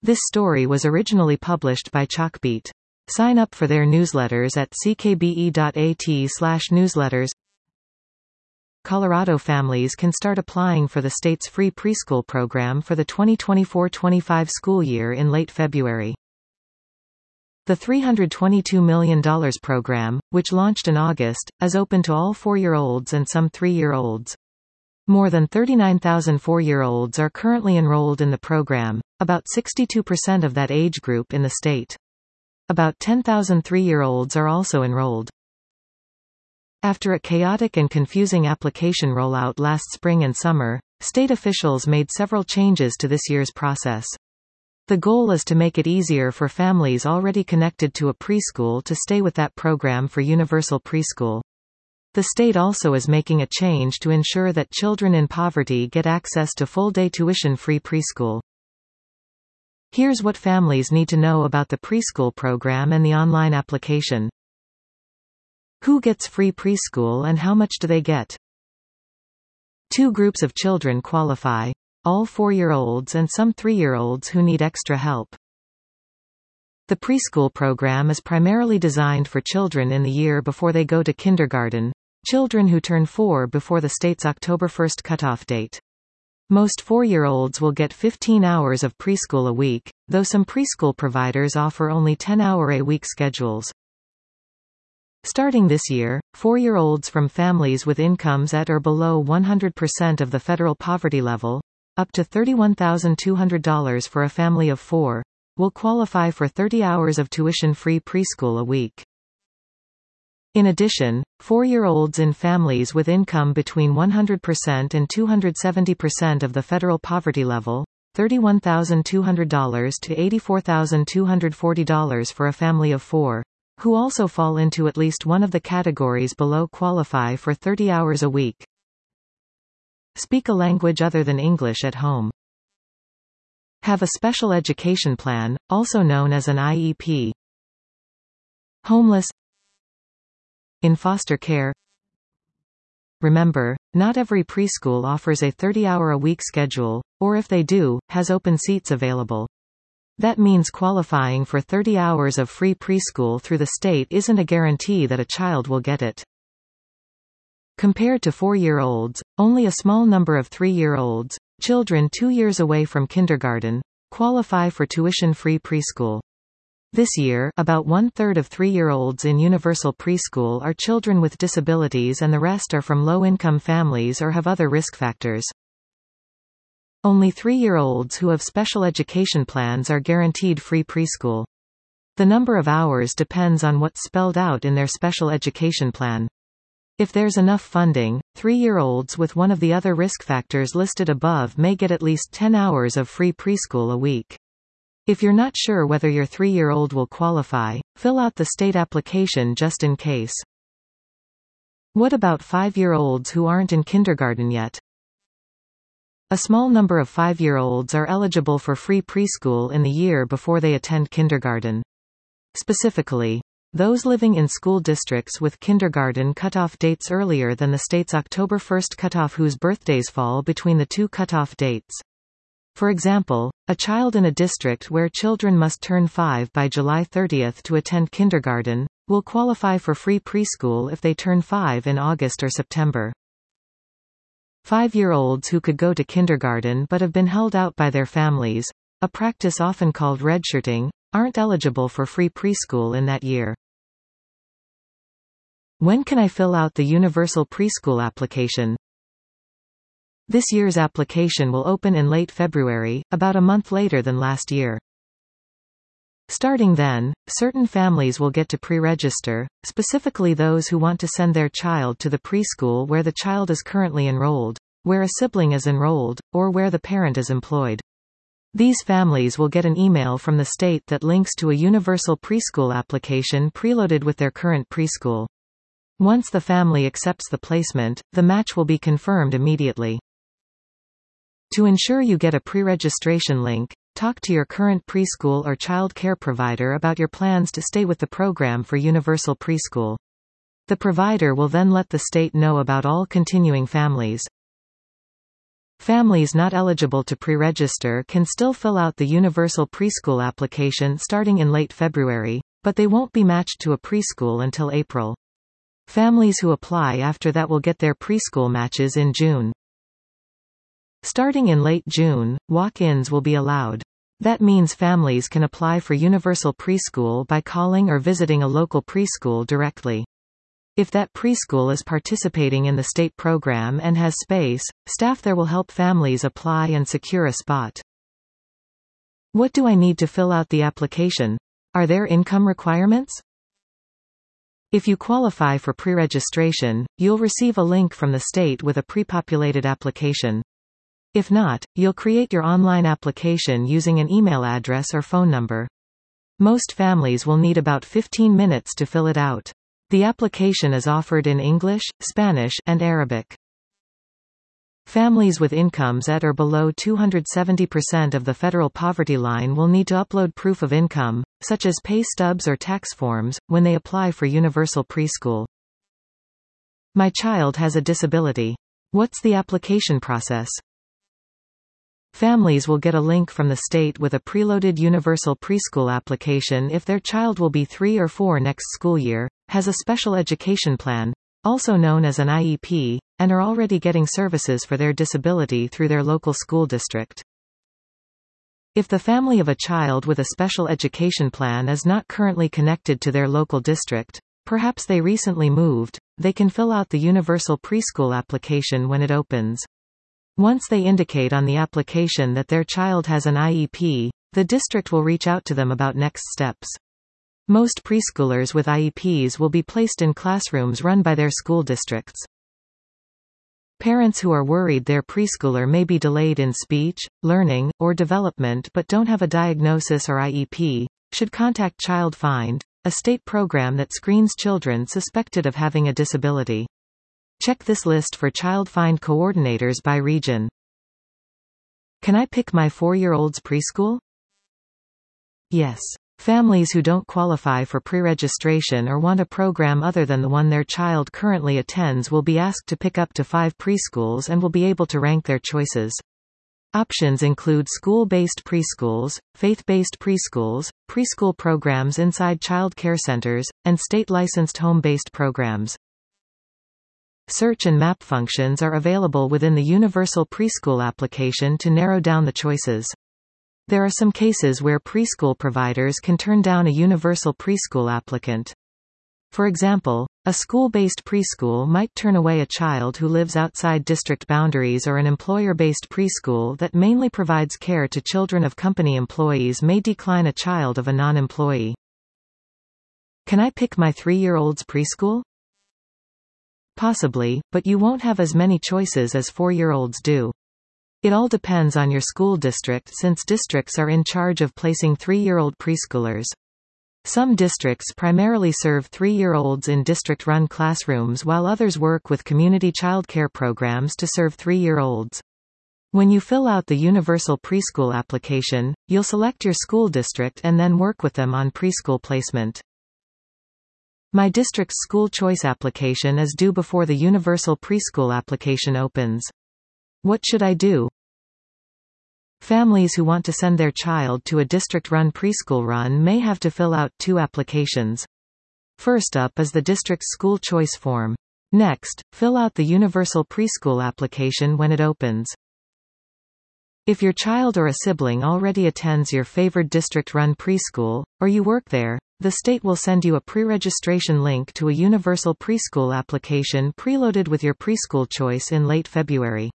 This story was originally published by Chalkbeat. Sign up for their newsletters at ckbe.at/newsletters. Colorado families can start applying for the state's free preschool program for the 2024-25 school year in late February. The $322 million program, which launched in August, is open to all 4-year-olds and some 3-year-olds. More than 39,000 4-year-olds are currently enrolled in the program, about 62% of that age group in the state. About 10,000 3-year-olds are also enrolled. After a chaotic and confusing application rollout last spring and summer, state officials made several changes to this year's process. The goal is to make it easier for families already connected to a preschool to stay with that program for universal preschool. The state also is making a change to ensure that children in poverty get access to full-day tuition-free preschool. Here's what families need to know about the preschool program and the online application. Who gets free preschool and how much do they get? Two groups of children qualify: all 4-year-olds and some 3-year-olds who need extra help. The preschool program is primarily designed for children in the year before they go to kindergarten, children who turn 4 before the state's October 1 cutoff date. Most 4-year-olds will get 15 hours of preschool a week, though some preschool providers offer only 10-hour-a-week schedules. Starting this year, 4-year-olds from families with incomes at or below 100% of the federal poverty level, up to $31,200 for a family of 4, will qualify for 30 hours of tuition-free preschool a week. In addition, 4-year-olds in families with income between 100% and 270% of the federal poverty level, $31,200 to $84,240 for a family of 4, who also fall into at least one of the categories below, qualify for 30 hours a week. Speak a language other than English at home. Have a special education plan, also known as an IEP. Homeless. In foster care. Remember, not every preschool offers a 30-hour-a-week schedule, or if they do, has open seats available. That means qualifying for 30 hours of free preschool through the state isn't a guarantee that a child will get it. Compared to 4-year-olds, only a small number of 3-year-olds, children 2 years away from kindergarten, qualify for tuition-free preschool. This year, about 1/3 of 3-year-olds in universal preschool are children with disabilities, and the rest are from low-income families or have other risk factors. Only 3-year-olds who have special education plans are guaranteed free preschool. The number of hours depends on what's spelled out in their special education plan. If there's enough funding, 3-year-olds with one of the other risk factors listed above may get at least 10 hours of free preschool a week. If you're not sure whether your 3-year-old will qualify, fill out the state application just in case. What about 5-year-olds who aren't in kindergarten yet? A small number of 5-year-olds are eligible for free preschool in the year before they attend kindergarten. Specifically, those living in school districts with kindergarten cutoff dates earlier than the state's October 1 cutoff, whose birthdays fall between the two cutoff dates. For example, a child in a district where children must turn 5 by July 30 to attend kindergarten, will qualify for free preschool if they turn 5 in August or September. 5-year-olds who could go to kindergarten but have been held out by their families, a practice often called redshirting, aren't eligible for free preschool in that year. When can I fill out the universal preschool application? This year's application will open in late February, about a month later than last year. Starting then, certain families will get to pre-register, specifically those who want to send their child to the preschool where the child is currently enrolled, where a sibling is enrolled, or where the parent is employed. These families will get an email from the state that links to a universal preschool application preloaded with their current preschool. Once the family accepts the placement, the match will be confirmed immediately. To ensure you get a pre-registration link, talk to your current preschool or child care provider about your plans to stay with the program for universal preschool. The provider will then let the state know about all continuing families. Families not eligible to pre-register can still fill out the Universal Preschool application starting in late February, but they won't be matched to a preschool until April. Families who apply after that will get their preschool matches in June. Starting in late June, walk-ins will be allowed. That means families can apply for universal preschool by calling or visiting a local preschool directly. If that preschool is participating in the state program and has space, staff there will help families apply and secure a spot. What do I need to fill out the application? Are there income requirements? If you qualify for pre-registration, you'll receive a link from the state with a pre-populated application. If not, you'll create your online application using an email address or phone number. Most families will need about 15 minutes to fill it out. The application is offered in English, Spanish, and Arabic. Families with incomes at or below 270% of the federal poverty line will need to upload proof of income, such as pay stubs or tax forms, when they apply for universal preschool. My child has a disability. What's the application process? Families will get a link from the state with a preloaded universal preschool application if their child will be 3 or 4 next school year, has a special education plan, also known as an IEP, and are already getting services for their disability through their local school district. If the family of a child with a special education plan is not currently connected to their local district, perhaps they recently moved, they can fill out the universal preschool application when it opens. Once they indicate on the application that their child has an IEP, the district will reach out to them about next steps. Most preschoolers with IEPs will be placed in classrooms run by their school districts. Parents who are worried their preschooler may be delayed in speech, learning, or development but don't have a diagnosis or IEP, should contact Child Find, a state program that screens children suspected of having a disability. Check this list for Child Find coordinators by region. Can I pick my 4-year-old's preschool? Yes. Families who don't qualify for pre-registration or want a program other than the one their child currently attends will be asked to pick up to 5 preschools and will be able to rank their choices. Options include school-based preschools, faith-based preschools, preschool programs inside child care centers, and state-licensed home-based programs. Search and map functions are available within the Universal Preschool application to narrow down the choices. There are some cases where preschool providers can turn down a universal preschool applicant. For example, a school-based preschool might turn away a child who lives outside district boundaries, or an employer-based preschool that mainly provides care to children of company employees may decline a child of a non-employee. Can I pick my 3-year-old's preschool? Possibly, but you won't have as many choices as 4-year-olds do. It all depends on your school district, since districts are in charge of placing 3-year-old preschoolers. Some districts primarily serve 3-year-olds in district-run classrooms, while others work with community childcare programs to serve 3-year-olds. When you fill out the Universal Preschool application, you'll select your school district and then work with them on preschool placement. My district's school choice application is due before the Universal Preschool application opens. What should I do? Families who want to send their child to a district-run preschool run may have to fill out 2 applications. First up is the district's school choice form. Next, fill out the Universal Preschool application when it opens. If your child or a sibling already attends your favored district-run preschool, or you work there, the state will send you a pre-registration link to a universal preschool application preloaded with your preschool choice in late February.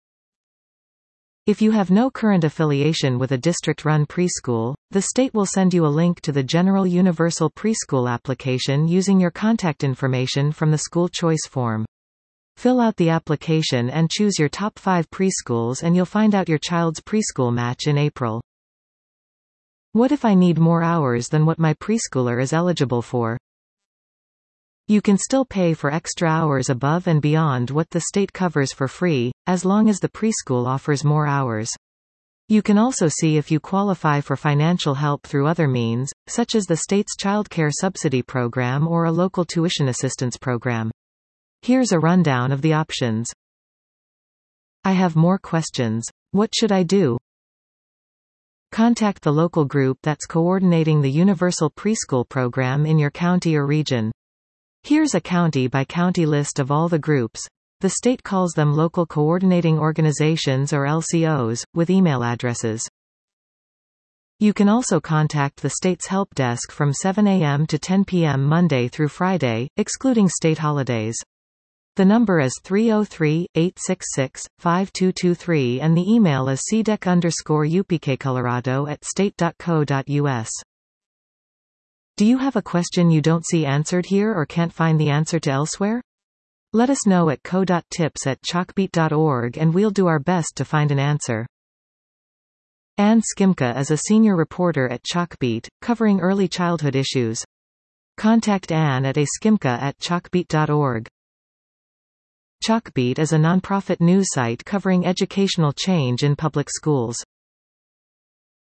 If you have no current affiliation with a district-run preschool, the state will send you a link to the General Universal Preschool application using your contact information from the school choice form. Fill out the application and choose your top 5 preschools, and you'll find out your child's preschool match in April. What if I need more hours than what my preschooler is eligible for? You can still pay for extra hours above and beyond what the state covers for free, as long as the preschool offers more hours. You can also see if you qualify for financial help through other means, such as the state's childcare subsidy program or a local tuition assistance program. Here's a rundown of the options. I have more questions. What should I do? Contact the local group that's coordinating the Universal Preschool program in your county or region. Here's a county-by-county list of all the groups. The state calls them Local Coordinating Organizations or LCOs, with email addresses. You can also contact the state's help desk from 7 a.m. to 10 p.m. Monday through Friday, excluding state holidays. The number is 303-866-5223 and the email is cdec_upkcolorado@state.co.us. Do you have a question you don't see answered here or can't find the answer to elsewhere? Let us know at co.tips@chalkbeat.org and we'll do our best to find an answer. Ann Skimka is a senior reporter at Chalkbeat, covering early childhood issues. Contact Ann at askimka@chalkbeat.org. Chalkbeat is a nonprofit news site covering educational change in public schools.